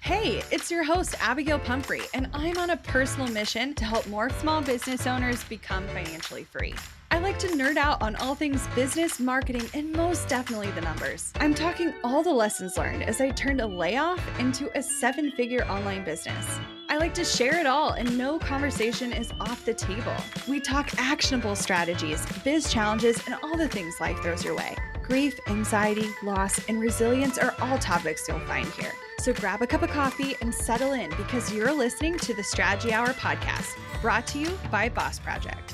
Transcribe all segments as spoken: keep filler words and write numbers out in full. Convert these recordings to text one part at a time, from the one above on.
Hey, it's your host, Abigail Pumphrey, and I'm on a personal mission to help more small business owners become financially free. I like to nerd out on all things business, marketing, and most definitely the numbers. I'm talking all the lessons learned as I turned a layoff into a seven-figure online business. I like to share it all, and no conversation is off the table. We talk actionable strategies, biz challenges, and all the things life throws your way. Grief, anxiety, loss, and resilience are all topics you'll find here. So grab a cup of coffee and settle in because you're listening to the Strategy Hour podcast, brought to you by Boss Project.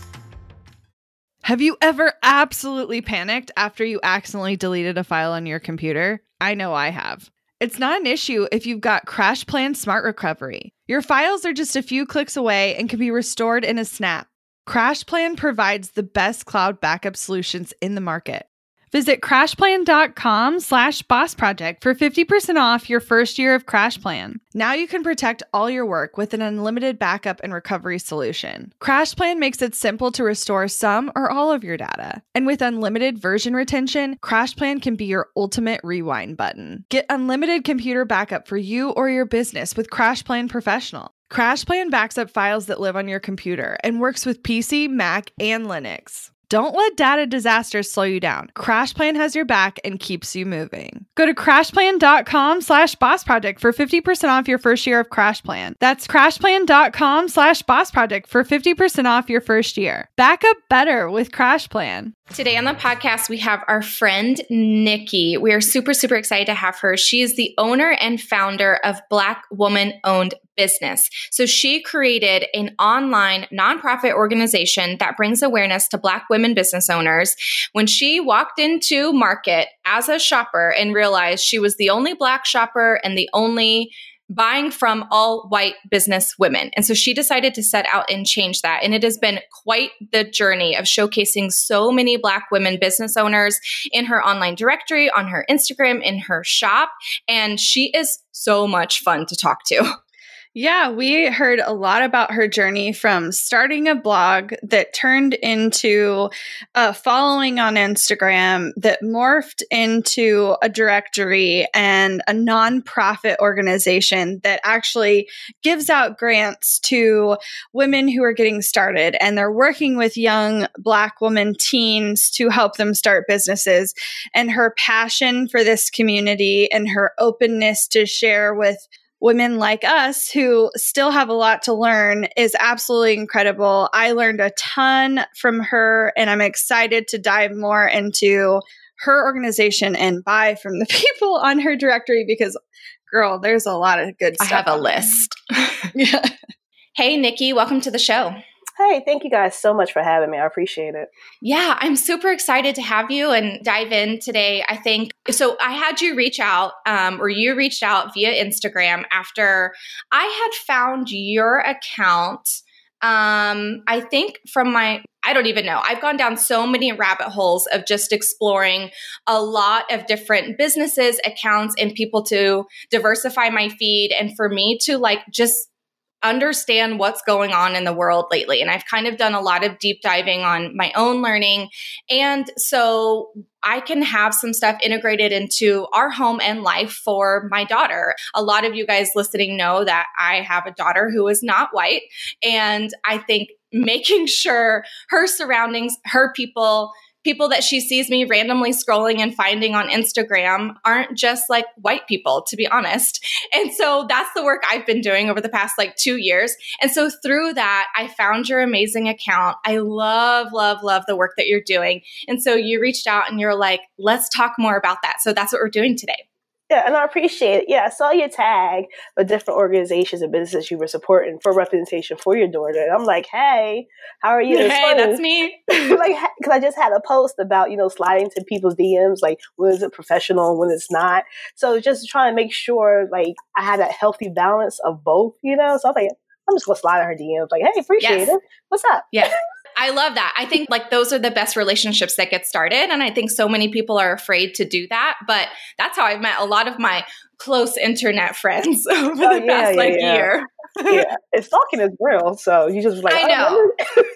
Have you ever absolutely panicked after you accidentally deleted a file on your computer? I know I have. It's not an issue if you've got CrashPlan Smart Recovery. Your files are just a few clicks away and can be restored in a snap. CrashPlan provides the best cloud backup solutions in the market. Visit crashplan.com slash boss project for fifty percent off your first year of CrashPlan. Now you can protect all your work with an unlimited backup and recovery solution. CrashPlan makes it simple to restore some or all of your data. And with unlimited version retention, CrashPlan can be your ultimate rewind button. Get unlimited computer backup for you or your business with CrashPlan Professional. CrashPlan backs up files that live on your computer and works with P C, Mac, and Linux. Don't let data disasters slow you down. CrashPlan has your back and keeps you moving. Go to crashplan.com slash boss project for fifty percent off your first year of CrashPlan. That's crashplan.com slash boss project for fifty percent off your first year. Back up better with CrashPlan. Today on the podcast, we have our friend, Nikki. We are super, super excited to have her. She is the owner and founder of Black Woman-Owned Business. So she created an online nonprofit organization that brings awareness to Black women business owners. When she walked into market as a shopper and realized she was the only Black shopper and the only buying from all white business women. And so she decided to set out and change that. And it has been quite the journey of showcasing so many Black women business owners in her online directory, on her Instagram, in her shop. And she is so much fun to talk to. Yeah, we heard a lot about her journey from starting a blog that turned into a following on Instagram that morphed into a directory and a nonprofit organization that actually gives out grants to women who are getting started. And they're working with young Black women teens to help them start businesses. And her passion for this community and her openness to share with women like us who still have a lot to learn is absolutely incredible. I learned a ton from her, and I'm excited to dive more into her organization and buy from the people on her directory because, girl, there's a lot of good stuff. I have a list. Yeah. Hey, Nikki, welcome to the show. Hey, thank you guys so much for having me. I appreciate it. Yeah, I'm super excited to have you and dive in today. I think, so I had you reach out, um, or you reached out via Instagram after I had found your account. Um, I think from my, I don't even know. I've gone down so many rabbit holes of just exploring a lot of different businesses, accounts, and people to diversify my feed. And for me to like just understand what's going on in the world lately. And I've kind of done a lot of deep diving on my own learning. And so I can have some stuff integrated into our home and life for my daughter. A lot of you guys listening know that I have a daughter who is not white. And I think making sure her surroundings, her people, people that she sees me randomly scrolling and finding on Instagram aren't just like white people, to be honest. And so that's the work I've been doing over the past like two years. And so through that, I found your amazing account. I love, love, love the work that you're doing. And so you reached out and you're like, let's talk more about that. So that's what we're doing today. Yeah, and I appreciate it. Yeah, I saw your tag with different organizations and businesses you were supporting for representation for your daughter. And I'm like, hey, how are you? Hey, that's me. Like, because I just had a post about, you know, sliding to people's D Ms, like when is it professional and when it's not. So just trying to make sure, like, I had a healthy balance of both, you know? So I was like, I'm just going to slide on her D Ms. Like, hey, appreciate yes. it. What's up? Yeah. I love that. I think like those are the best relationships that get started. And I think so many people are afraid to do that. But that's how I've met a lot of my close internet friends over oh, the yeah, past yeah, like yeah. year. Yeah, and stalking is real. So you just like, I know.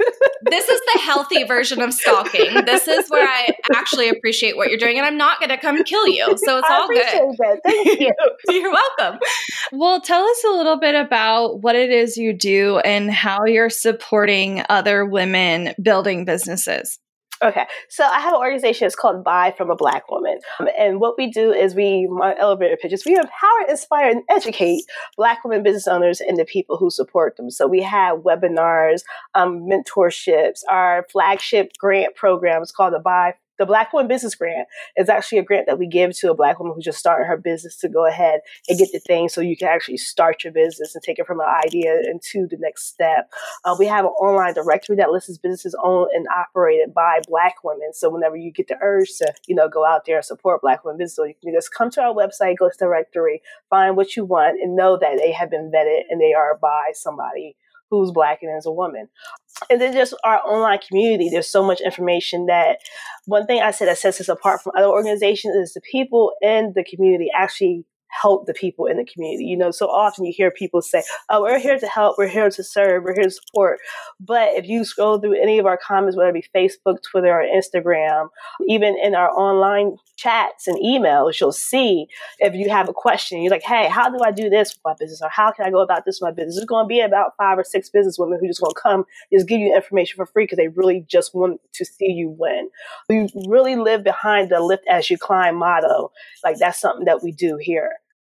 This is the healthy version of stalking. This is where I actually appreciate what you're doing, and I'm not going to come kill you. So it's I all appreciate good. That. Thank you. You're welcome. Well, tell us a little bit about what it is you do and how you're supporting other women building businesses. Okay, so I have an organization. It's called Buy from a Black Woman. Um, and what we do is we, my elevator pitches, we empower, inspire, and educate Black women business owners and the people who support them. So we have webinars, um, mentorships. Our flagship grant program is called the Buy The Black Woman Business Grant. Is actually a grant that we give to a Black woman who's just starting her business to go ahead and get the thing so you can actually start your business and take it from an idea into the next step. Uh, we have an online directory that lists businesses owned and operated by Black women. So whenever you get the urge to, you know, go out there and support Black women business, you can just come to our website, go to the directory, find what you want, and know that they have been vetted and they are by somebody who's Black and is a woman. And then just our online community, there's so much information that one thing I said that sets us apart from other organizations is the people in the community actually help the people in the community. You know, so often you hear people say, oh, we're here to help, we're here to serve, we're here to support. But if you scroll through any of our comments, whether it be Facebook, Twitter, or Instagram, even in our online chats and emails, you'll see if you have a question, you're like, hey, how do I do this with my business? Or how can I go about this with my business? There's going to be about five or six business women who just going to come, just give you information for free because they really just want to see you win. We really live behind the lift as you climb motto. Like that's something that we do here.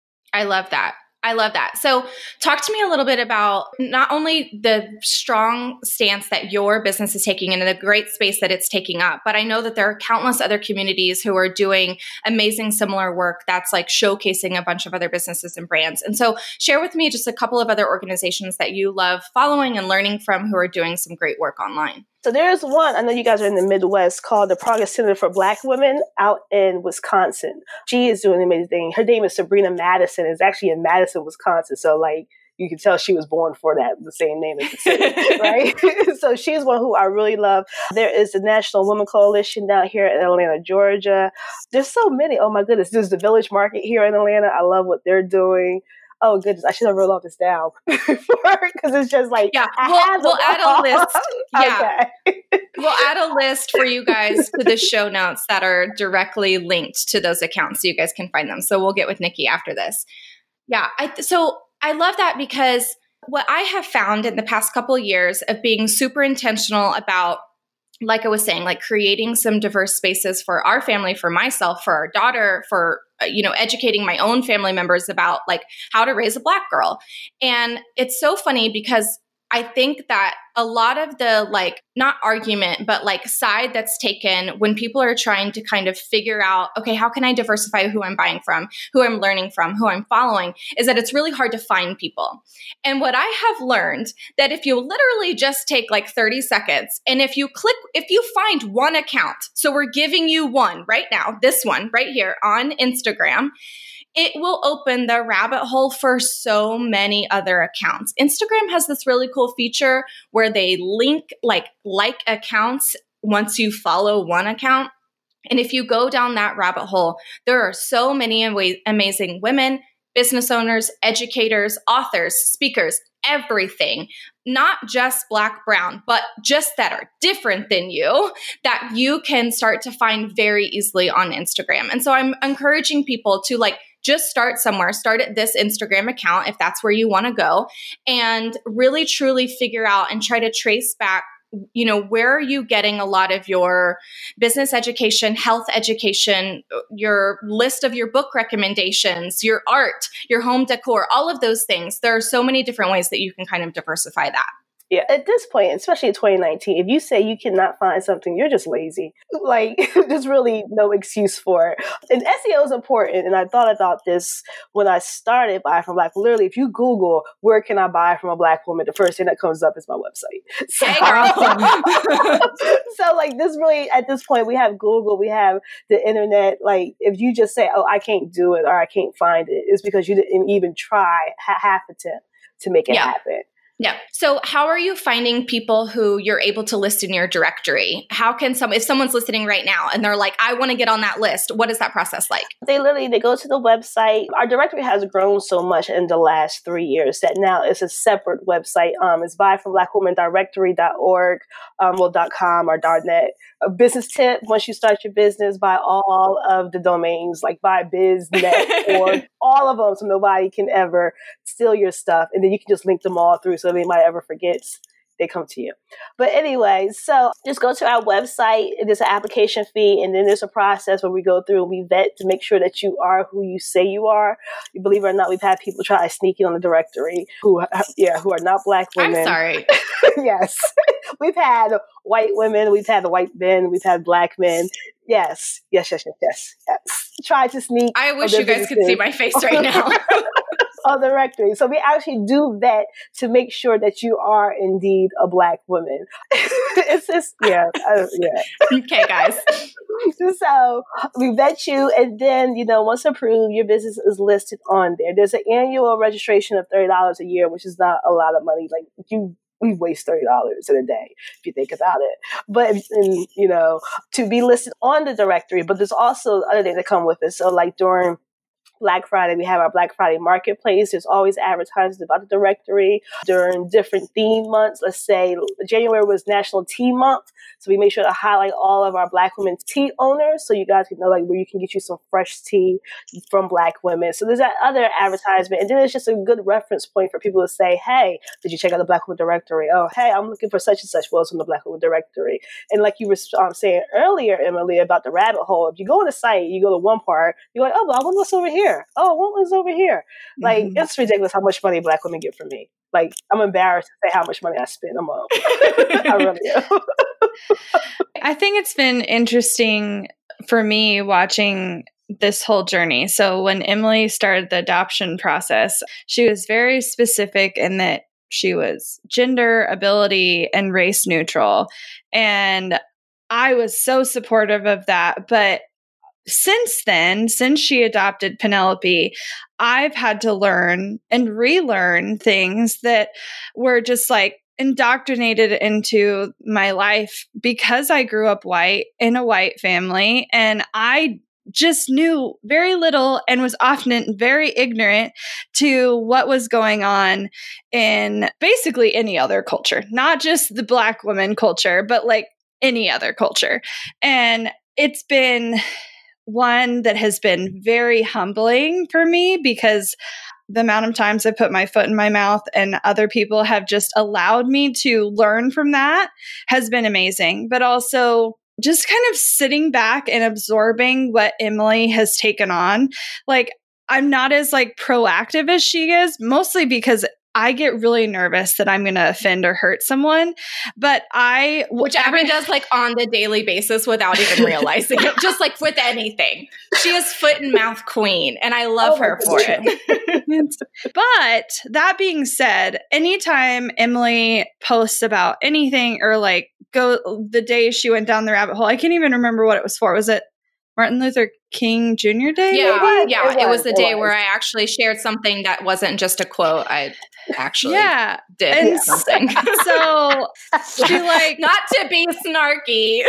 I love that. I love that. So talk to me a little bit about not only the strong stance that your business is taking and the great space that it's taking up, but I know that there are countless other communities who are doing amazing similar work that's like showcasing a bunch of other businesses and brands. And so share with me just a couple of other organizations that you love following and learning from who are doing some great work online. So there's one, I know you guys are in the Midwest, called the Progress Center for Black Women out in Wisconsin. She is doing an amazing thing. Her name is Sabrina Madison. It's actually in Madison, Wisconsin. So like you can tell she was born for that, the same name as the city, right? So she's one who I really love. There is the National Women Coalition down here in Atlanta, Georgia. There's so many. Oh my goodness. There's the Village Market here in Atlanta. I love what they're doing. Oh goodness, I should have wrote all this down because it's just like yeah. We'll, we'll add a list. Yeah, okay. We'll add a list for you guys to the show notes that are directly linked to those accounts, so you guys can find them. So we'll get with Nikki after this. Yeah, I, so I love that because what I have found in the past couple of years of being super intentional about, like I was saying, like creating some diverse spaces for our family, for myself, for our daughter, for, you know, educating my own family members about like how to raise a Black girl. And it's so funny because I think that a lot of the like, not argument, but like side that's taken when people are trying to kind of figure out, okay, how can I diversify who I'm buying from, who I'm learning from, who I'm following, is that it's really hard to find people. And what I have learned that if you literally just take like thirty seconds and if you click, if you find one account, so we're giving you one right now, this one right here on Instagram, it will open the rabbit hole for so many other accounts. Instagram has this really cool feature where they link like like accounts once you follow one account. And if you go down that rabbit hole, there are so many amazing women, business owners, educators, authors, speakers, everything, not just Black, brown, but just that are different than you, that you can start to find very easily on Instagram. And so I'm encouraging people to like, just start somewhere, start at this Instagram account if that's where you want to go, and really truly figure out and try to trace back, you know, where are you getting a lot of your business education, health education, your list of your book recommendations, your art, your home decor, all of those things. There are so many different ways that you can kind of diversify that. Yeah, at this point, especially in twenty nineteen, if you say you cannot find something, you're just lazy. Like, there's really no excuse for it. And S E O is important. And I thought about this when I started Buy From Black. Literally, if you Google, where can I buy from a Black woman? The first thing that comes up is my website. So, hey, girl. So, like, this really, at this point, we have Google, we have the internet. Like, if you just say, oh, I can't do it or I can't find it, it's because you didn't even try ha- half attempt to make it yeah. happen. Yeah. So how are you finding people who you're able to list in your directory? How can some, if someone's listening right now and they're like, I want to get on that list, what is that process like? They literally, they go to the website. Our directory has grown so much in the last three years that now it's a separate website. Um, it's buy from black women directory dot org, um, well, .com or .net. A business tip, once you start your business, buy all of the domains, like buy biz, net, org, all of them, so nobody can ever steal your stuff. And then you can just link them all through so if anybody ever forgets, they come to you. But anyway, so just go to our website. There's an application fee, and then there's a process where we go through and we vet to make sure that you are who you say you are. You believe it or not, we've had people try to sneak in on the directory who, yeah, who are not black women. I'm sorry. Yes. We've had white women, we've had white men, we've had black men. Yes, yes, yes, yes, yes, yes. Try to sneak. I wish you guys could see my face right now. On the directory. So we actually do vet to make sure that you are indeed a black woman. It's just, yeah, uh, yeah. Okay, guys. So we vet you, and then, you know, once approved, your business is listed on there. There's an annual registration of thirty dollars a year, which is not a lot of money. Like, you we waste thirty dollars in a day if you think about it. But, and, you know, to be listed on the directory, but there's also other things that come with it. So like during Black Friday, we have our Black Friday marketplace. There's always advertisements about the directory during different theme months. Let's say January was National Tea Month. So we make sure to highlight all of our Black women's tea owners so you guys can know like where you can get you some fresh tea from Black women. So there's that other advertisement. And then it's just a good reference point for people to say, hey, did you check out the Black Women Directory? Oh, hey, I'm looking for such and such. Well, it's on the Black Women Directory. And like you were um, saying earlier, Emily, about the rabbit hole, if you go on the site, you go to one part, you're like, oh, well, I wonder what's over here. Oh, what was over here? Like, mm-hmm. It's ridiculous how much money Black women get from me. Like, I'm embarrassed to say how much money I spend a month. I really am. I think it's been interesting for me watching this whole journey. So when Emily started the adoption process, she was very specific in that she was gender, ability, and race neutral. And I was so supportive of that. But since then, since she adopted Penelope, I've had to learn and relearn things that were just like indoctrinated into my life because I grew up white in a white family, and I just knew very little and was often very ignorant to what was going on in basically any other culture, not just the Black woman culture, but like any other culture. And it's been one that has been very humbling for me because the amount of times I put my foot in my mouth and other people have just allowed me to learn from that has been amazing. But also just kind of sitting back and absorbing what Emily has taken on. Like, I'm not as like proactive as she is, mostly because I get really nervous that I'm going to offend or hurt someone, but I, which Abby does like on the daily basis without even realizing it, just like with anything. She is foot and mouth queen, and I love oh her for it. But that being said, anytime Emily posts about anything or like go the day she went down the rabbit hole, I can't even remember what it was for. Was it Martin Luther King Junior Day? Yeah, maybe? yeah. It was, it was the it day was. where I actually shared something that wasn't just a quote. I actually yeah. did and something. So she like not to be snarky,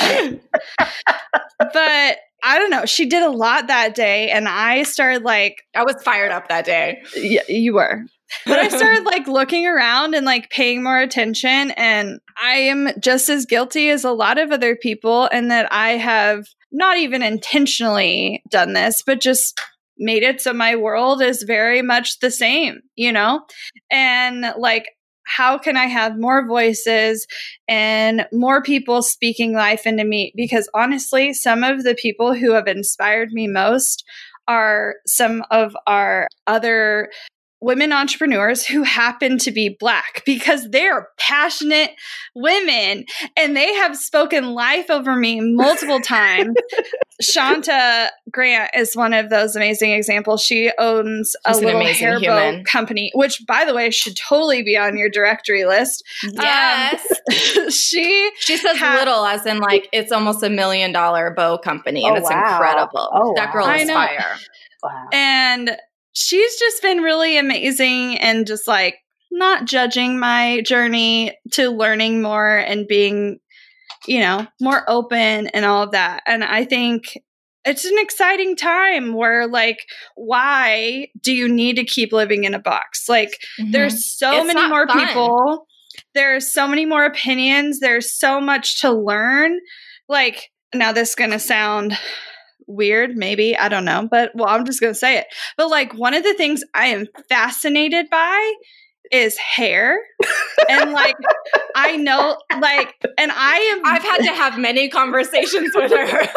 but I don't know. She did a lot that day, and I started like I was fired up that day. Yeah, you were. But I started like looking around and like paying more attention, and I am just as guilty as a lot of other people, and that I have not even intentionally done this, but just made it so my world is very much the same, you know? And like, how can I have more voices and more people speaking life into me? Because honestly, some of the people who have inspired me most are some of our other women entrepreneurs who happen to be Black, because they're passionate women and they have spoken life over me multiple times. Shanta Grant is one of those amazing examples. She owns She's a little hair bow company, which, by the way, should totally be on your directory list. Yes. Um, she she says ha- little as in like it's almost a million dollar bow company, and oh, it's wow. incredible. Oh, that girl is fire. Wow. And she's just been really amazing and just like not judging my journey to learning more and being, you know, more open and all of that. And I think it's an exciting time where, like, why do you need to keep living in a box? Like, mm-hmm. there's so it's many more fun. people. There's so many more opinions. There's so much to learn. Like, now this is going to sound weird, maybe. I don't know. But, well, I'm just going to say it. But, like, one of the things I am fascinated by is hair. And, like, I know, like, and I am. I've had to have many conversations with her.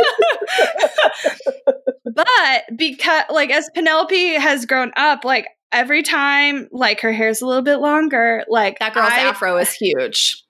But because, like, as Penelope has grown up, like, every time, like, her hair's a little bit longer, like, that girl's I, afro is huge.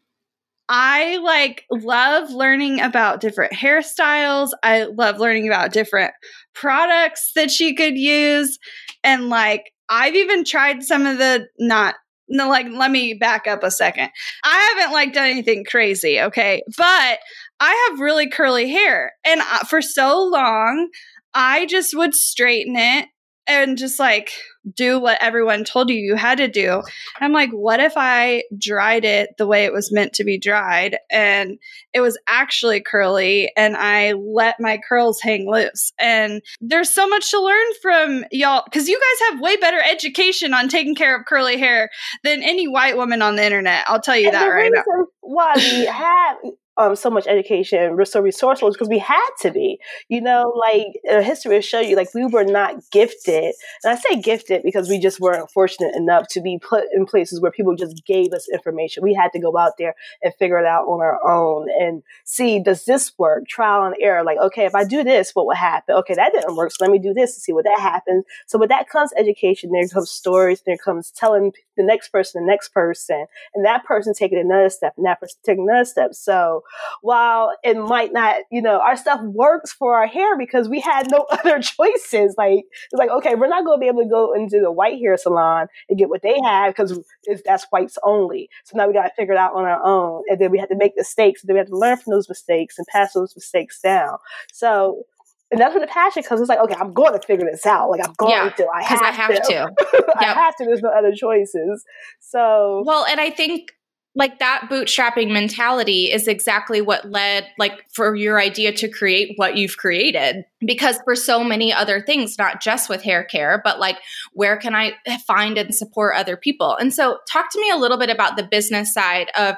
I, like, love learning about different hairstyles. I love learning about different products that she could use. And, like, I've even tried some of the not, no, like, let me back up a second. I haven't, like, done anything crazy, okay? But I have really curly hair. And uh, for so long, I just would straighten it and just, like, do what everyone told you you had to do. And I'm like, what if I dried it the way it was meant to be dried and it was actually curly and I let my curls hang loose? And there's so much to learn from y'all, because you guys have way better education on taking care of curly hair than any white woman on the internet. I'll tell you and that right now. Why we have um, so much education, we're so resourceful, because we had to be. You know, like, uh, history will show you, like, we were not gifted. And I say gifted because we just weren't fortunate enough to be put in places where people just gave us information. We had to go out there and figure it out on our own and see, does this work? Trial and error. Like, okay, if I do this, what will happen? Okay, that didn't work, so let me do this to see what that happens. So with that comes education. There comes stories. There comes telling the next person, the next person, and that person taking another step, and that person taking another step. So while it might not, you know, our stuff works for our hair because we had no other choices. Like, it's like, okay, we're not going to be able to go into the white hair salon and get what they have because that's whites only. So now we got to figure it out on our own. And then we have to make mistakes. And then we have to learn from those mistakes and pass those mistakes down. So, and that's where the passion comes. It's like, okay, I'm going to figure this out. Like, I'm going yeah, to. I have, I have to. to. I yep. have to. There's no other choices. So, well, and I think, like, that bootstrapping mentality is exactly what led, like, for your idea to create what you've created. Because for so many other things, not just with hair care, but, like, where can I find and support other people? And so talk to me a little bit about the business side of,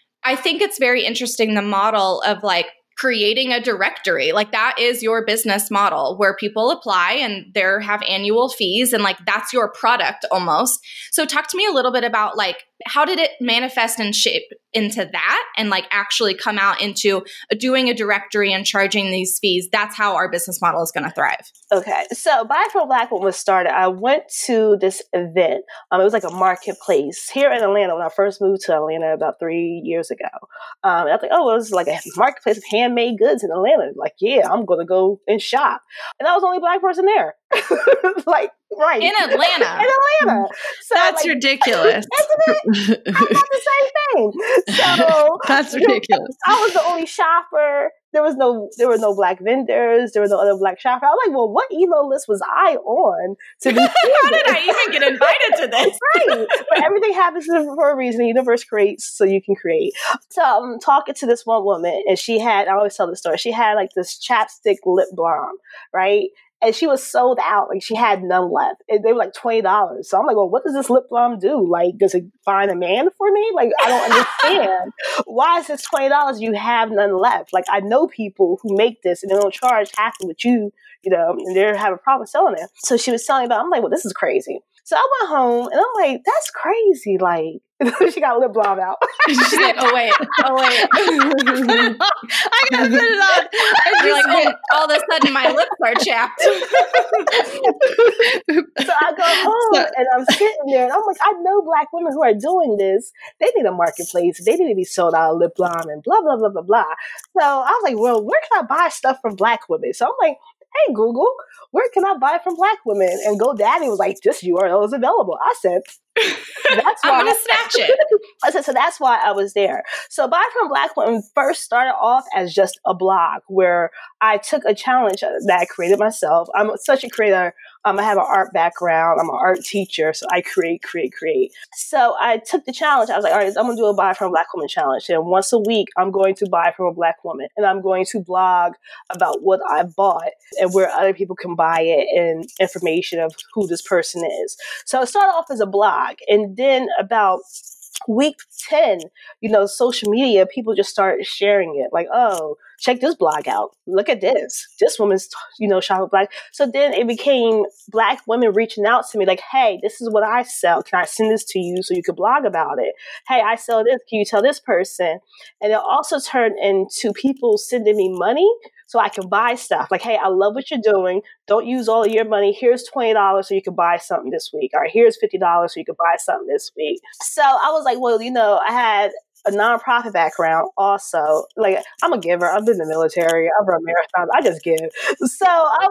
I think it's very interesting, the model of, like, creating a directory. Like, that is your business model where people apply and they have annual fees, and, like, that's your product almost. So talk to me a little bit about, like, how did it manifest and shape into that and, like, actually come out into doing a directory and charging these fees? That's how our business model is going to thrive. Okay. So Buy From Black when was started, I went to this event. Um, it was like a marketplace here in Atlanta when I first moved to Atlanta about three years ago. Um, and I was like, oh, it was like a marketplace of handmade goods in Atlanta. Like, yeah, I'm going to go and shop. And I was the only Black person there. Like, right. In Atlanta. In Atlanta. So, that's like, ridiculous. Isn't it? I thought the same thing. So that's ridiculous. I was the only shopper. There was no, there were no Black vendors. There were no other Black shoppers. I was like, well, what email list was I on to be? How did I even get invited to this? Right. But everything happens for a reason. The universe creates so you can create. So I'm talking to this one woman, and she had, I always tell the story, she had like this chapstick lip balm, right? And she was sold out. Like, she had none left. And they were like twenty dollars. So I'm like, well, what does this lip balm do? Like, does it find a man for me? Like, I don't understand. Why is this twenty dollars? You have none left. Like, I know people who make this and they don't charge half of what you, you know, and they have a problem selling it. So she was telling me about, I'm like, well, this is crazy. So I went home and I'm like, that's crazy. Like, she got lip balm out. She's like, oh, wait. Oh, wait. I gotta put it on. And you're like, oh, all of a sudden my lips are chapped. So I go home so, and I'm sitting there and I'm like, I know Black women who are doing this. They need a marketplace. They need to be sold out of lip balm and blah, blah, blah, blah, blah. So I was like, well, where can I buy stuff from Black women? So I'm like, hey, Google, where can I buy from Black women? And GoDaddy was like, this U R L is available. I said, That's why I'm going to snatch it. I said, so that's why I was there. So Buy From Black Women first started off as just a blog where I took a challenge that I created myself. I'm such a creator. Um, I have an art background. I'm an art teacher. So I create, create, create. So I took the challenge. I was like, all right, I'm going to do a Buy From a Black Woman challenge. And once a week, I'm going to buy from a Black woman. And I'm going to blog about what I bought and where other people can buy it and information of who this person is. So it started off as a blog. And then about week ten, you know, social media, people just started sharing it. Like, oh, check this blog out. Look at this. This woman's, you know, shopping black. So then it became Black women reaching out to me like, hey, this is what I sell. Can I send this to you so you could blog about it? Hey, I sell this. Can you tell this person? And it also turned into people sending me money so I can buy stuff. Like, hey, I love what you're doing. Don't use all of your money. Here's twenty dollars so you can buy something this week. Or here's fifty dollars so you can buy something this week. So I was like, well, you know, I had a nonprofit background also. Like, I'm a giver. I've been in the military. I've run marathons. I just give. So I,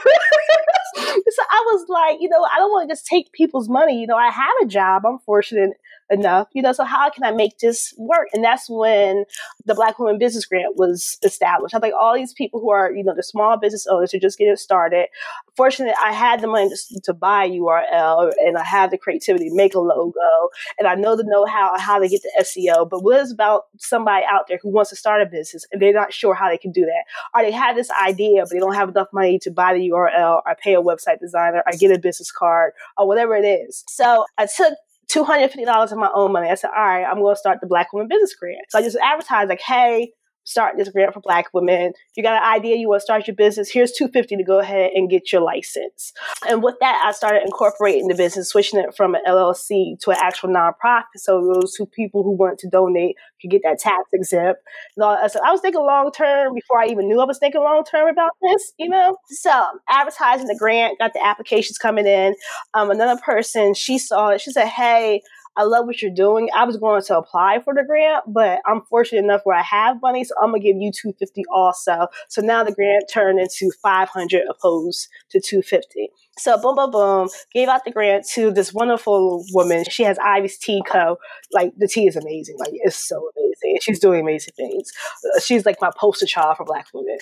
so I was like, you know, I don't want to just take people's money. You know, I have a job. I'm fortunate enough, you know, so how can I make this work? And that's when the Black Women Business Grant was established. I think all these people who are, you know, the small business owners who are just getting started. Fortunately, I had the money to, to buy a U R L and I have the creativity to make a logo and I know the know-how how to get the S E O. But what is about somebody out there who wants to start a business and they're not sure how they can do that? Or they have this idea, but they don't have enough money to buy the U R L or pay a website designer or get a business card or whatever it is. So I took two hundred fifty dollars of my own money. I said, all right, I'm going to start the Black Women Business Grant. So I just advertised like, hey, start this grant for Black women. If you got an idea, you want to start your business, here's two hundred fifty dollars to go ahead and get your license. And with that, I started incorporating the business, switching it from an L L C to an actual nonprofit. So those two people who want to donate could get that tax exempt. And all that. So I was thinking long term before I even knew I was thinking long term about this, you know? So advertising the grant, got the applications coming in. Um, another person, she saw it. She said, hey, I love what you're doing. I was going to apply for the grant, but I'm fortunate enough where I have money, so I'm going to give you two hundred fifty dollars also. So now the grant turned into five hundred dollars opposed to two hundred fifty dollars. So boom, boom, boom, gave out the grant to this wonderful woman. She has Ivy's Tea Co. Like, the tea is amazing. Like, it's so amazing. She's doing amazing things. Uh, she's like my poster child for Black women.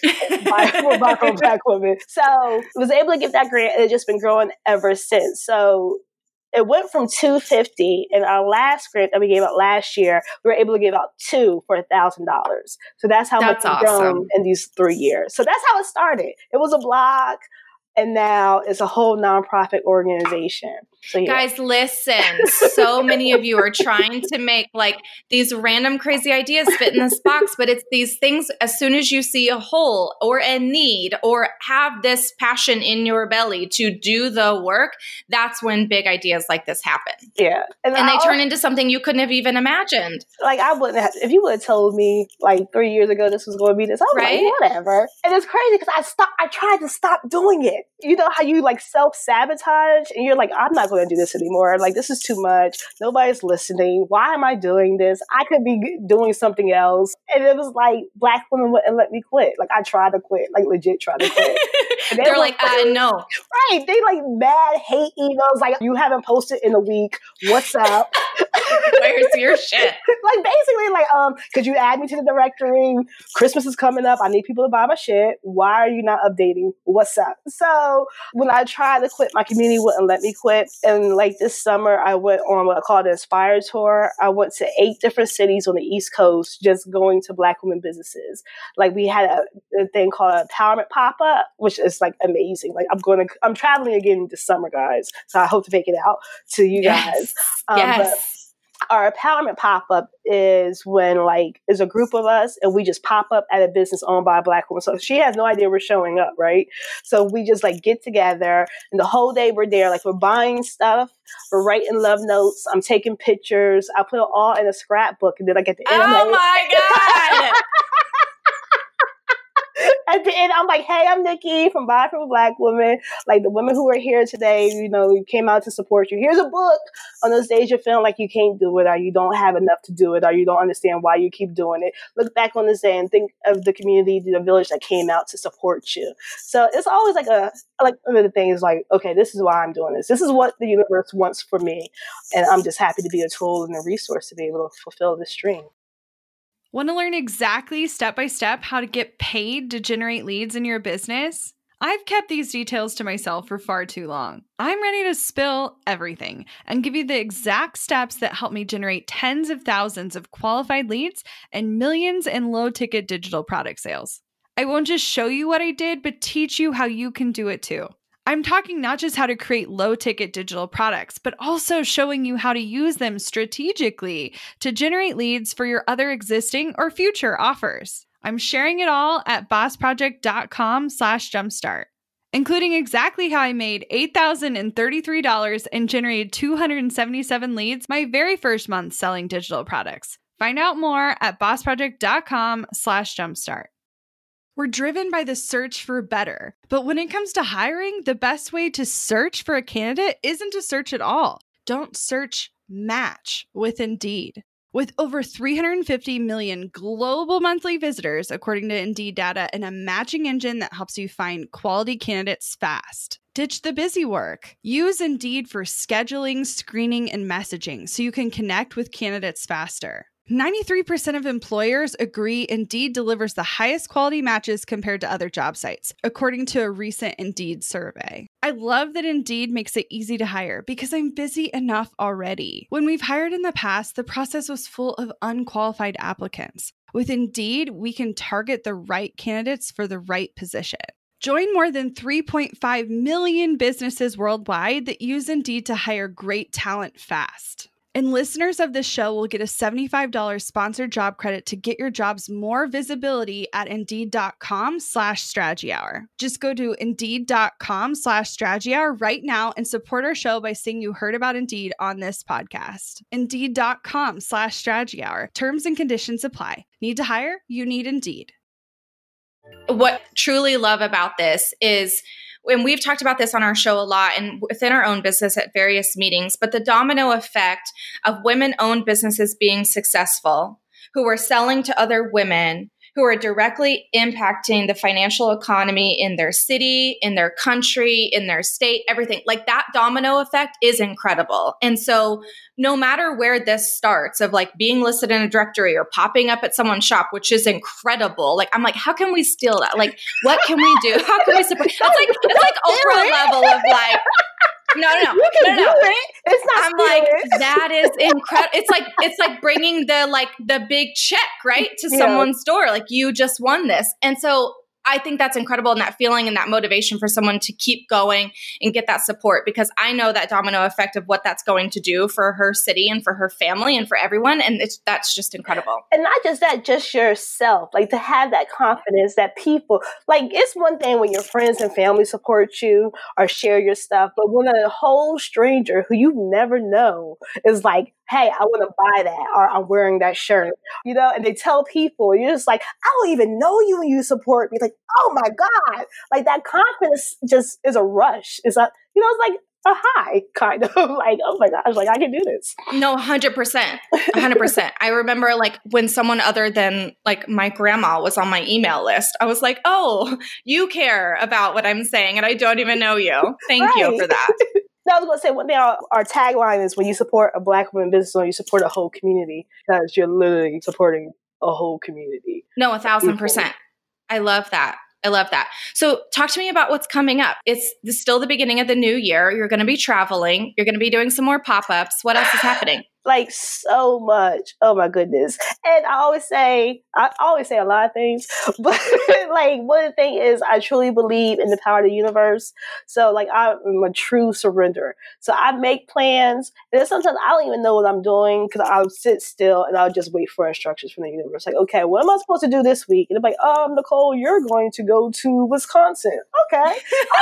for Black women. So was able to get that grant, and it's just been growing ever since. So it went from two hundred fifty dollars, and our last grant that we gave out last year, we were able to give out two for one thousand dollars. So that's how that's much it's awesome. grown in these three years. So that's how it started. It was a blog, and now it's a whole nonprofit organization. So, yeah. Guys, listen. So many of you are trying to make like these random crazy ideas fit in this box, but it's these things as soon as you see a hole or a need or have this passion in your belly to do the work, that's when big ideas like this happen. Yeah. And, and they also turn into something you couldn't have even imagined. Like, I wouldn't have, if you would have told me like three years ago this was going to be this, I was right? like, whatever. And it's crazy because I stopped, I tried to stop doing it. You know how you like self-sabotage and you're like, I'm not going to do this anymore. Like, this is too much. Nobody's listening. Why am I doing this? I could be doing something else. And it was like, Black women wouldn't let me quit. Like, I tried to quit, like legit tried to quit. They They're like, uh, no. Right. They like mad hate emails. Like, you haven't posted in a week. What's up? Where's your shit? Like, basically, like, um, could you add me to the directory? Christmas is coming up. I need people to buy my shit. Why are you not updating? What's up? So when I tried to quit, my community wouldn't let me quit. And like this summer, I went on what I call the Inspire Tour. I went to eight different cities on the East Coast, just going to Black women businesses. Like, we had a, a thing called Empowerment Pop-Up, which is like amazing. Like, I'm going to, I'm traveling again this summer, guys. So I hope to make it out to you yes. guys. Um, yes. But our empowerment pop-up is when like is a group of us and we just pop up at a business owned by a Black woman. So she has no idea we're showing up, right? So we just like get together and the whole day we're there. Like, we're buying stuff, we're writing love notes, I'm taking pictures, I put it all in a scrapbook, and then I get the end. Oh my God. At the end, I'm like, hey, I'm Nikki from Buy from a Black Woman. Like the women who are here today, you know, we came out to support you. Here's a book on the stage of feeling like you can't do it, or you don't have enough to do it, or you don't understand why you keep doing it. Look back on this day and think of the community, the village that came out to support you. So it's always like a, like one of the things like, okay, this is why I'm doing this. This is what the universe wants for me. And I'm just happy to be a tool and a resource to be able to fulfill this dream. Want to learn exactly step by step how to get paid to generate leads in your business? I've kept these details to myself for far too long. I'm ready to spill everything and give you the exact steps that help me generate tens of thousands of qualified leads and millions in low-ticket digital product sales. I won't just show you what I did, but teach you how you can do it too. I'm talking not just how to create low-ticket digital products, but also showing you how to use them strategically to generate leads for your other existing or future offers. I'm sharing it all at bossproject.com slash jumpstart, including exactly how I made eight thousand thirty-three dollars and generated two hundred seventy-seven leads my very first month selling digital products. Find out more at bossproject.com slash jumpstart. We're driven by the search for better. But when it comes to hiring, the best way to search for a candidate isn't to search at all. Don't search, match with Indeed. With over three hundred fifty million global monthly visitors, according to Indeed data, and a matching engine that helps you find quality candidates fast. Ditch the busy work. Use Indeed for scheduling, screening, and messaging so you can connect with candidates faster. ninety-three percent of employers agree Indeed delivers the highest quality matches compared to other job sites, according to a recent Indeed survey. I love that Indeed makes it easy to hire because I'm busy enough already. When we've hired in the past, the process was full of unqualified applicants. With Indeed, we can target the right candidates for the right position. Join more than three point five million businesses worldwide that use Indeed to hire great talent fast. And listeners of this show will get a seventy-five dollars sponsored job credit to get your jobs more visibility at Indeed.com slash strategy hour. Just go to Indeed.com slash strategy hour right now and support our show by saying you heard about Indeed on this podcast. Indeed.com slash strategy hour. Terms and conditions apply. Need to hire? You need Indeed. What truly love about this is, and we've talked about this on our show a lot and within our own business at various meetings, but the domino effect of women-owned businesses being successful, who are selling to other women, who are directly impacting the financial economy in their city, in their country, in their state, everything. Like that domino effect is incredible. And so no matter where this starts of like being listed in a directory or popping up at someone's shop, which is incredible. Like, I'm like, how can we steal that? Like, what can we do? How can we support? It's like, it's like Oprah level of like, no, no, no, you can no, no. do it. It's not. I'm like, it. that is incredible. It's like, it's like bringing the, like the big check, right? To Yeah. someone's door. Like you just won this. And so I think that's incredible. And that feeling and that motivation for someone to keep going and get that support, because I know that domino effect of what that's going to do for her city and for her family and for everyone. And it's, that's just incredible. And not just that, just yourself, like to have that confidence that people, like it's one thing when your friends and family support you or share your stuff, but when a whole stranger who you never know is like, hey, I want to buy that, or I'm wearing that shirt, you know, and they tell people, you're just like, I don't even know you and you support me. Like, oh my God, like that confidence just is a rush. It's a, you know, it's like a high kind of like, oh my gosh, like I can do this. No, one hundred percent. one hundred percent. I remember like when someone other than like my grandma was on my email list, I was like, oh, you care about what I'm saying and I don't even know you. Thank Right. you for that. No, I was going to say one thing. Our, our tagline is when you support a Black woman business owner, you support a whole community, because you're literally supporting a whole community. No, a thousand percent. I love that. I love that. So talk to me about what's coming up. It's still the beginning of the new year. You're going to be traveling. You're going to be doing some more pop-ups. What else is happening? Like so much. Oh my goodness. And I always say, I always say a lot of things, but like one thing is I truly believe in the power of the universe. So like I'm a true surrender. So I make plans, and then sometimes I don't even know what I'm doing because I'll sit still and I'll just wait for instructions from the universe. Like, okay, what am I supposed to do this week? And they're like, um, Nicole, you're going to go to Wisconsin. Okay.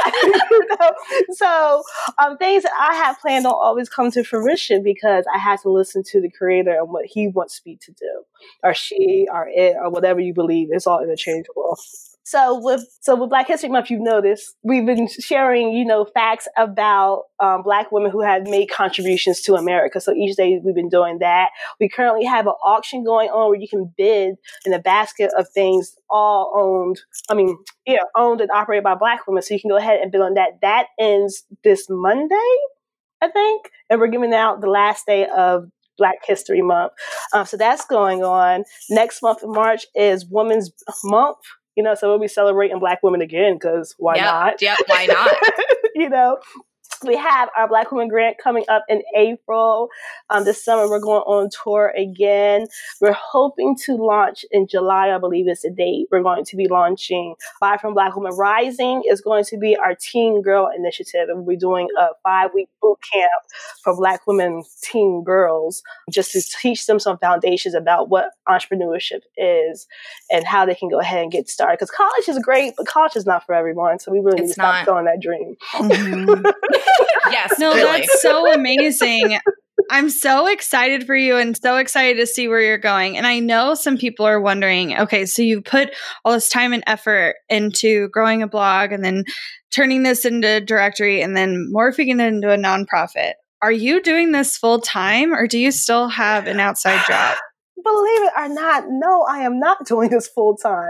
You know? So um, things that I have planned don't always come to fruition because I have to listen to the creator and what he wants me to do, or she, or it, or whatever you believe. It's all interchangeable. So with so with Black History Month, you've noticed we've been sharing, you know, facts about um, Black women who have made contributions to America. So each day we've been doing that. We currently have an auction going on where you can bid in a basket of things, all owned. I mean, yeah, owned and operated by Black women. So you can go ahead and bid on that. That ends this Monday, I think, and we're giving out the last day of Black History Month. Um, so that's going on. Next month in March is Women's Month. You know, so we'll be celebrating Black women again, because why yep, not? Yep, why not? You know, we have our Black Women Grant coming up in April. Um, this summer, we're going on tour again. We're hoping to launch in July, I believe is the date. We're going to be launching Buy From Black Women Rising is going to be our teen girl initiative. And we'll be doing a five-week boot camp for Black women teen girls, just to teach them some foundations about what entrepreneurship is and how they can go ahead and get started. Because college is great, but college is not for everyone. So we really It's need to stop not. selling that dream. Mhm. Yes, No, really. that's so amazing. I'm so excited for you and so excited to see where you're going. And I know some people are wondering, okay, so you put all this time and effort into growing a blog and then turning this into a directory and then morphing it into a nonprofit. Are you doing this full time, or do you still have an outside job? Believe it or not, no, I am not doing this full time.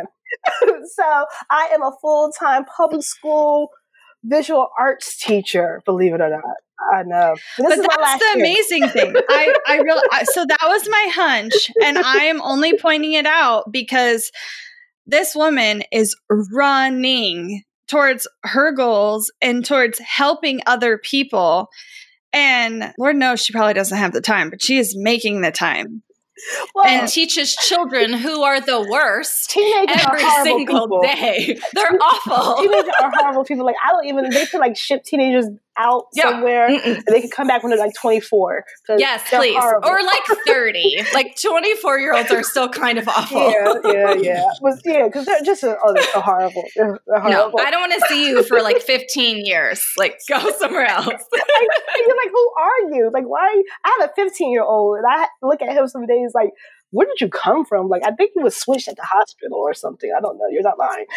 So I am a full time public school visual arts teacher, believe it or not. I know. This But is my that's last the year. amazing thing. I, I really, so that was my hunch, and I am only pointing it out because this woman is running towards her goals and towards helping other people. And Lord knows she probably doesn't have the time, but she is making the time. Well, And teaches children who are the worst teenagers every are horrible single people. day. They're awful. Teenagers are horrible people. Like, I don't even, they could like ship teenagers out Yeah. somewhere Mm-mm. and they can come back when they're like twenty-four. 'cause Yes, they're please. horrible. Or like thirty. Like twenty-four year olds are still kind of awful. Yeah, yeah, yeah. But yeah, because they're just, oh, they're so horrible. They're, they're No, horrible. I don't want to see you for like fifteen years. Like, go somewhere else. Like, you're like, who are you? Like, why are you? I have a fifteen year old and I look at him some days like, where did you come from? Like, I think you was switched at the hospital or something. I don't know. You're not lying.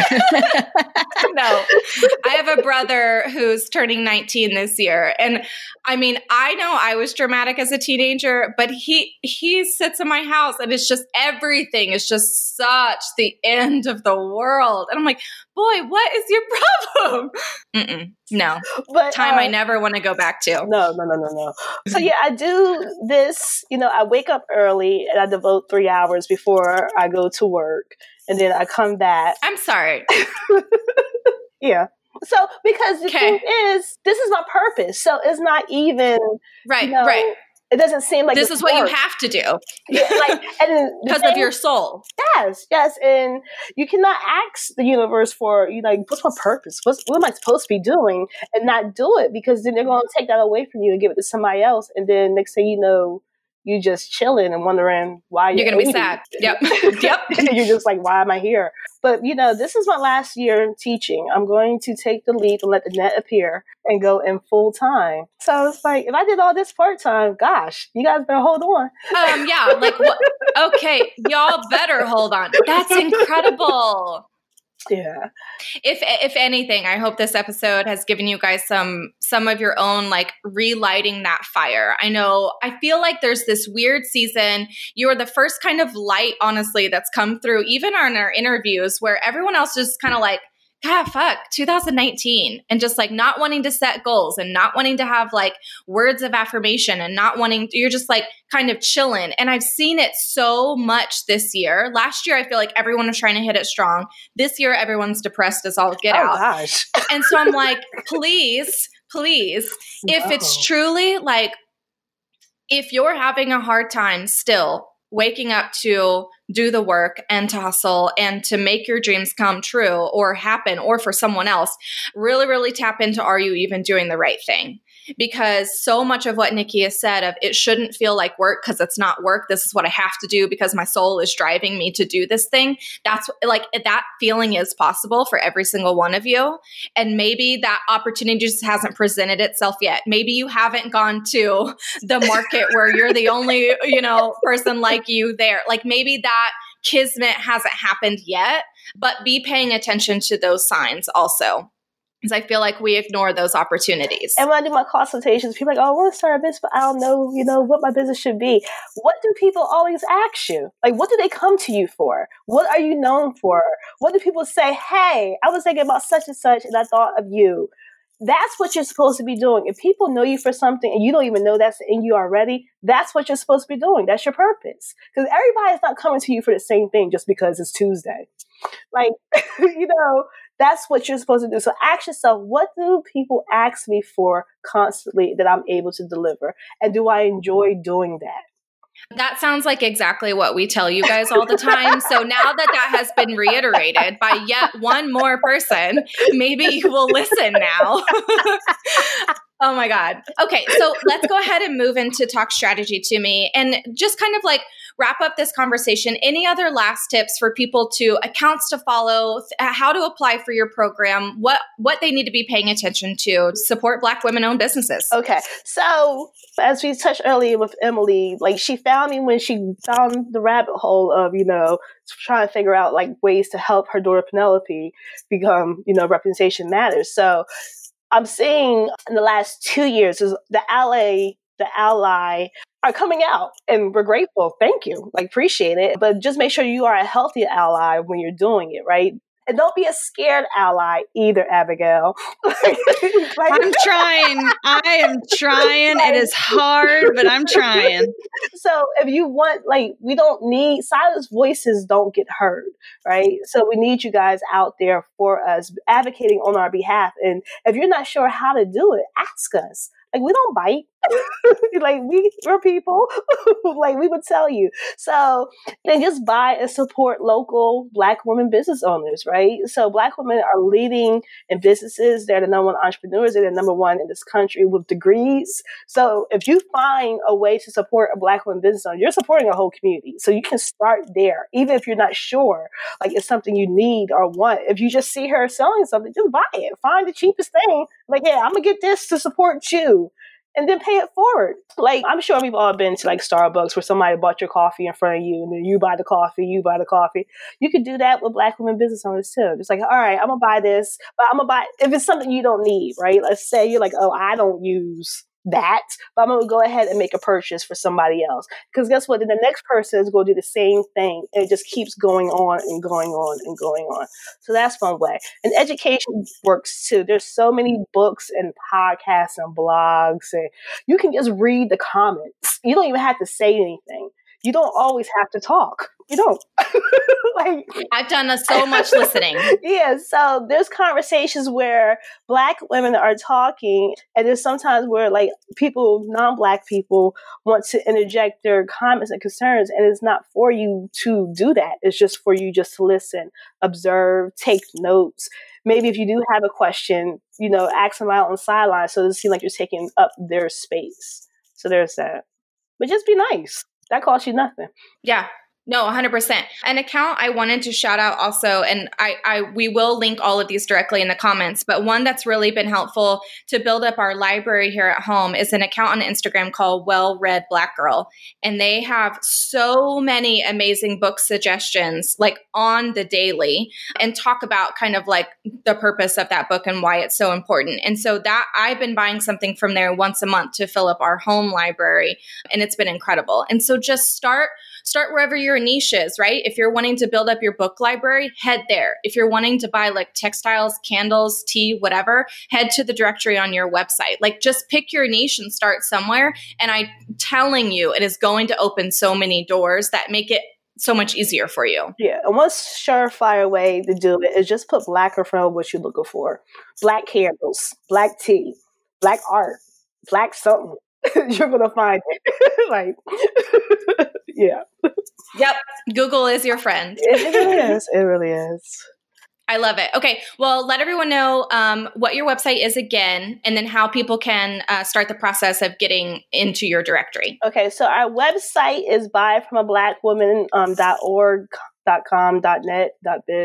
No, I have a brother who's turning nineteen this year. And I mean, I know I was dramatic as a teenager, but he, he sits in my house and it's just everything is just such the end of the world. And I'm like, boy, what is your problem? Mm-mm, no, But time uh, I never want to go back to. No, no, no, no, no. So yeah, I do this, you know, I wake up early and I devote three hours before I go to work. And then I come back. I'm sorry. Yeah. So, because the Okay. thing is, this is my purpose. So it's not even, Right, you know, right. it doesn't seem like This it's is what work. you have to do Yeah, like, and then the because of thing- your soul. Yes, yes, and you cannot ask the universe for, you know, like, what's my purpose? What's, what am I supposed to be doing, and not do it, because then they're going to take that away from you and give it to somebody else, and then next thing you know, you just chilling and wondering why you're, You're going to be eighty. sad. Yep. Yep. You're just like, why am I here? But you know, this is my last year teaching. I'm going to take the leap and let the net appear and go in full time. So it's like, if I did all this part time, gosh, you guys better hold on. Um, yeah, like what? Okay, y'all better hold on. That's incredible. Yeah. If if anything, I hope this episode has given you guys some some of your own like relighting that fire. I know I feel like there's this weird season. You are the first kind of light, honestly, that's come through, even on our interviews, where everyone else is kind of like, God, fuck, two thousand nineteen, and just like not wanting to set goals and not wanting to have like words of affirmation and not wanting, you're just like kind of chilling. And I've seen it so much this year. Last year, I feel like everyone was trying to hit it strong. This year, everyone's depressed as all get oh out. gosh. And so I'm like, please, please, if it's No. truly like, if you're having a hard time still waking up to do the work and to hustle and to make your dreams come true or happen, or for someone else, really, really tap into, are you even doing the right thing? Because so much of what Nikki has said of it shouldn't feel like work because it's not work. This is what I have to do because my soul is driving me to do this thing. That's like, that feeling is possible for every single one of you. And maybe that opportunity just hasn't presented itself yet. Maybe you haven't gone to the market where you're the only, you know, person like you there. Like maybe that kismet hasn't happened yet. but be paying attention to those signs also. Because I feel like we ignore those opportunities. And when I do my consultations, people are like, oh, I want to start a business, but I don't know, you know, what my business should be. What do people always ask you? Like, what do they come to you for? What are you known for? What do people say? Hey, I was thinking about such and such, and I thought of you. That's what you're supposed to be doing. If people know you for something and you don't even know that's in you already, that's what you're supposed to be doing. That's your purpose. Because everybody's not coming to you for the same thing just because it's Tuesday. Like, you know, that's what you're supposed to do. So ask yourself, what do people ask me for constantly that I'm able to deliver? And do I enjoy doing that? That sounds like exactly what we tell you guys all the time. So now that that has been reiterated by yet one more person, maybe you will listen now. Oh my God. Okay. So let's go ahead and move into talk strategy to me and just kind of like wrap up this conversation. Any other last tips for people to accounts to follow, how to apply for your program, what, what they need to be paying attention to support Black women-owned businesses? Okay. So as we touched earlier with Emily, like she found me when she found the rabbit hole of, you know, trying to figure out like ways to help her daughter Penelope become, you know, representation matters. So I'm seeing in the last two years, the ally, the ally are coming out, and we're grateful. Thank you. Like, appreciate it. But just make sure you are a healthy ally when you're doing it, right? And don't be a scared ally either, Abigail. like, I'm trying. I am trying. It is hard, but I'm trying. So if you want, like, we don't need, silenced voices don't get heard, right? So we need you guys out there for us, advocating on our behalf. And if you're not sure how to do it, ask us. Like, we don't bite. like, we, we're people. like, we would tell you. So then just buy and support local Black women business owners, right? So Black women are leading in businesses. They're the number one entrepreneurs. They're the number one in this country with degrees. So if you find a way to support a Black woman business owner, you're supporting a whole community. So you can start there, even if you're not sure, like, it's something you need or want. If you just see her selling something, just buy it. Find the cheapest thing. Like, yeah, I'm going to get this to support you. And then pay it forward. Like, I'm sure we've all been to like Starbucks where somebody bought your coffee in front of you and then you buy the coffee, you buy the coffee. You could do that with Black women business owners too. Just like, all right, I'm going to buy this, but I'm going to buy, if it's something you don't need, right? Let's say you're like, oh, I don't use that, but I'm going to go ahead and make a purchase for somebody else. Because guess what? Then the next person is going to do the same thing. And it just keeps going on and going on and going on. So that's one way. And education works too. There's so many books and podcasts and blogs, and you can just read the comments. You don't even have to say anything. You don't always have to talk. You don't. like I've done so much listening. Yeah. So there's conversations where Black women are talking, and there's sometimes where like people, non-Black people, want to interject their comments and concerns, and it's not for you to do that. It's just for you just to listen, observe, take notes. Maybe if you do have a question, you know, ask them out on the sideline so it doesn't seem like you're taking up their space. So there's that. But just be nice. That costs you nothing. Yeah. No, one hundred percent. An account I wanted to shout out also, and I, I we will link all of these directly in the comments, but one that's really been helpful to build up our library here at home is an account on Instagram called Well Read Black Girl. And they have so many amazing book suggestions like on the daily and talk about kind of like the purpose of that book and why it's so important. And so that I've been buying something from there once a month to fill up our home library, and it's been incredible. And so just start Start wherever your niche is, right? If you're wanting to build up your book library, head there. If you're wanting to buy like textiles, candles, tea, whatever, head to the directory on your website. Like just pick your niche and start somewhere. And I'm telling you, it is going to open so many doors that make it so much easier for you. Yeah. And one surefire way to do it is just put Black in front of what you're looking for. Black candles, Black tea, Black art, Black something. You're going to find it. like, yeah. Yep. Google is your friend. It, it really is. It really is. I love it. Okay. Well, let everyone know um, what your website is again, and then how people can uh, start the process of getting into your directory. Okay. So our website is buy from a black woman um, dot org, dot com, dot net, dot biz,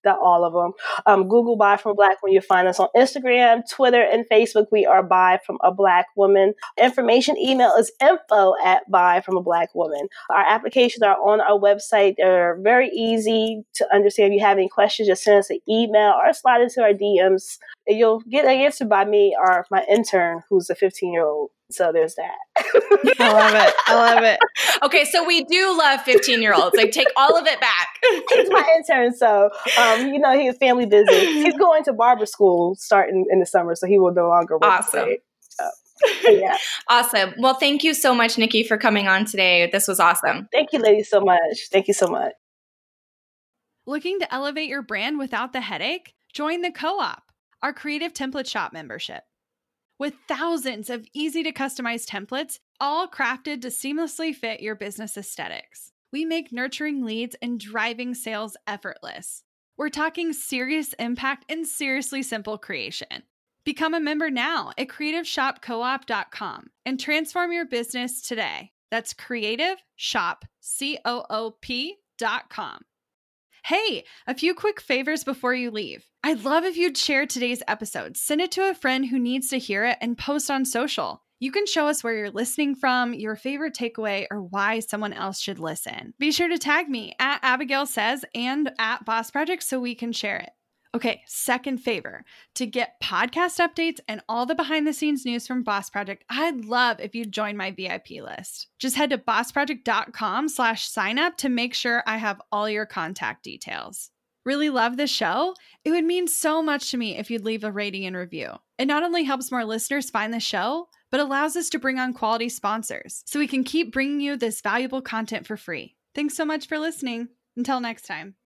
Got all of them. Um, Google Buy from a Black Woman. You'll find us on Instagram, Twitter, and Facebook. We are Buy from a Black Woman. Information email is info at Buy from a Black Woman. Our applications are on our website. They're very easy to understand. If you have any questions, just send us an email or slide into our D Ms. And you'll get an answer by me or my intern, who's a fifteen-year-old. So there's that. I love it. I love it. Okay, so we do love fifteen-year-olds. Like, take all of it back. He's my intern, so um, you know he's family business. He's going to barber school starting in the summer, so he will no longer work. Awesome. Today. So, yeah. Awesome. Well, thank you so much, Nikki, for coming on today. This was awesome. Thank you, ladies, so much. Thank you so much. Looking to elevate your brand without the headache? Join the Co-op, our creative template shop membership. With thousands of easy to customize templates, all crafted to seamlessly fit your business aesthetics, we make nurturing leads and driving sales effortless. We're talking serious impact and seriously simple creation. Become a member now at creative shop co op dot com and transform your business today. That's creative shop coop dot com. Hey, a few quick favors before you leave. I'd love if you'd share today's episode, send it to a friend who needs to hear it, and post on social. You can show us where you're listening from, your favorite takeaway, or why someone else should listen. Be sure to tag me at Abigail Says and at Boss Project so we can share it. Okay, second favor. To get podcast updates and all the behind the scenes news from Boss Project, I'd love if you'd join my V I P list. Just head to boss project dot com slash sign up to make sure I have all your contact details. Really love the show? It would mean so much to me if you'd leave a rating and review. It not only helps more listeners find the show, but allows us to bring on quality sponsors so we can keep bringing you this valuable content for free. Thanks so much for listening. Until next time.